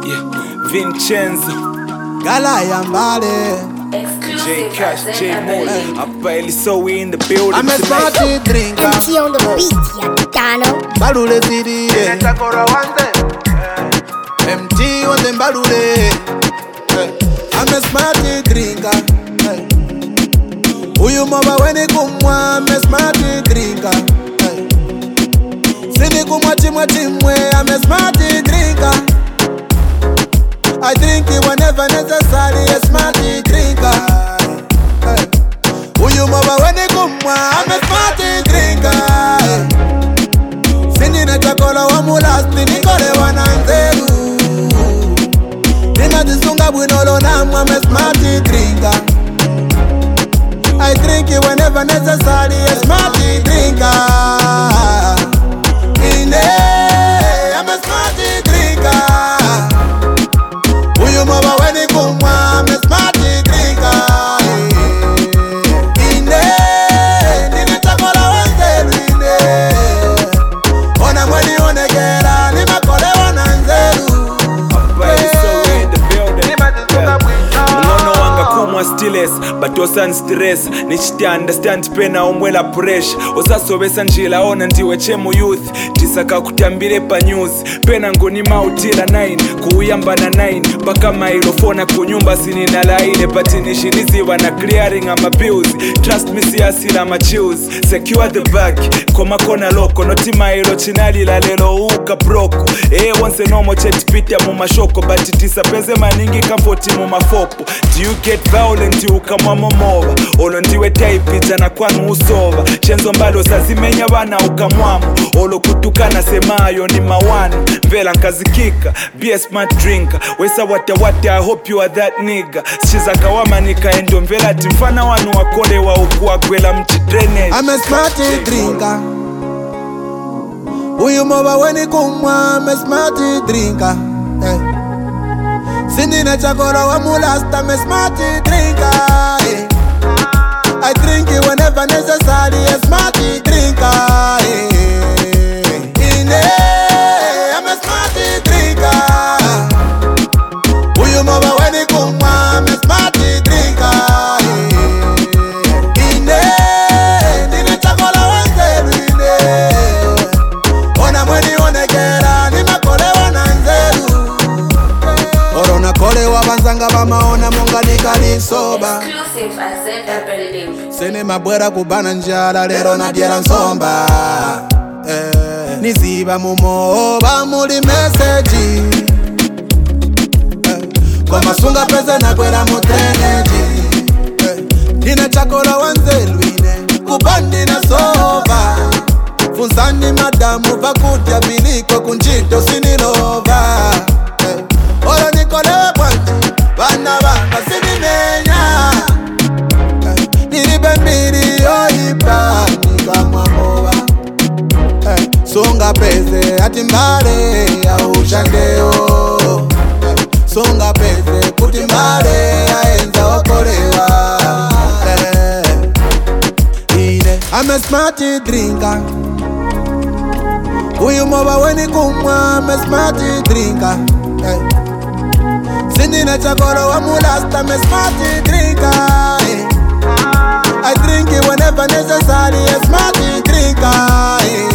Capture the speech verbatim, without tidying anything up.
Yeah, Vincenzo, Galaya Mbale, J Cash, J Mole, Apa Eliso, we in the building. I'm a smarty drinker. M C on the beat, Capitano. Balule City, M T on the Balule. I'm a smarty drinker. Uyu mama weni kumwa, I'm a smarty drinker. Sini kumwa chimwa chimwe, I'm a smarty drinker. I drink it whenever necessary, a smarty drinker. Uyu mama weni kumwa, I'm a smarty drinker. Sini na chakola wa mulasti, nikole wananzelu. Nima zisunga bwinolo namu, I'm a smarty drinker. I drink it whenever necessary, a smarty drinker. In there, I'm a smarty drinker. Uyu mama weni kumwa, I'm a smarty drinker. In there, nina chakola wanzelu in there. Ona mweni onegera, nima kole wananzelu. Apa Eliso, we in the building. Munono wanga kumwa stilles, but osan stress. Nichiti understand pena omwela pressure. Osasobesa njila ona ndiwe chemu youth. Tisaka kutambire pa news. Pena ngoni mautila nine, kuuyamba na nine. Baka mailofona kunyumba sinina laile. Patinishinizi wana clearing ama bills. Trust me siyasila ma chills. Secure the bag, koma kona loko. Noti mailo chinali la lelo uka broko. Eh once nomo chet pita mu mashoko. But tisapeze maningi kamfoti mu mafopo. Do you get violent ukamwa momoba? Olo ndiwe type jana kwanu usova. Chenzo mbalo sazimenya wana ukamwamu. Olo kutukana semayo ni mawanu. Vela nkazikika, be a smart drinker. Wesa wata wata, I hope you are that nigga. Shiza kawama nika endo mvela timfana wanu wakole wa ukua kwela mchi drainage. I'm a smarty drinker. Uyu mama weni kumwa, I'm a smarty drinker. Hey. Sindi na chakora wa mulasta, I'm a smarty drinker. Hey. I drink it whenever necessary, a smarty drinker. Hey. In there, I'm a smarty drinker. Uyu mama weni kumwa, I'm a smarty drinker. Hey. In there, nina chakola wanzelu in there. Ona mweni onegera, nima kole wananzelu. Orona kole wabanzanga bamaona monga nikali soba. Exclusive at Zenda Building. Sene mabwera kubana njala lero na diera nsomba. Eh, niziba mumoba muli message. Eh, kwa masunga pese na kwera mutreneji. Eh, nina chakola wanzelwine kubandi na soba. Funzani madamu vakutya biliko kunjito sinilova. Eh, oro nikolewe kwanji bana banga sinimenya. Niribe mbiri yoipa nikamwa moba. Eh, songa peze ati mbale ya ushandeo. Eh, songa peze kuti mbale ya enza okolewa. Eh, ine I'm a smarty drinker. Uyu moba weni kumwa, I'm a smarty drinker. Eh, sindi na chakoro wa mulasta, I'm a smarty drinker. Eh, I drink it whenever necessary, a smarty drinker.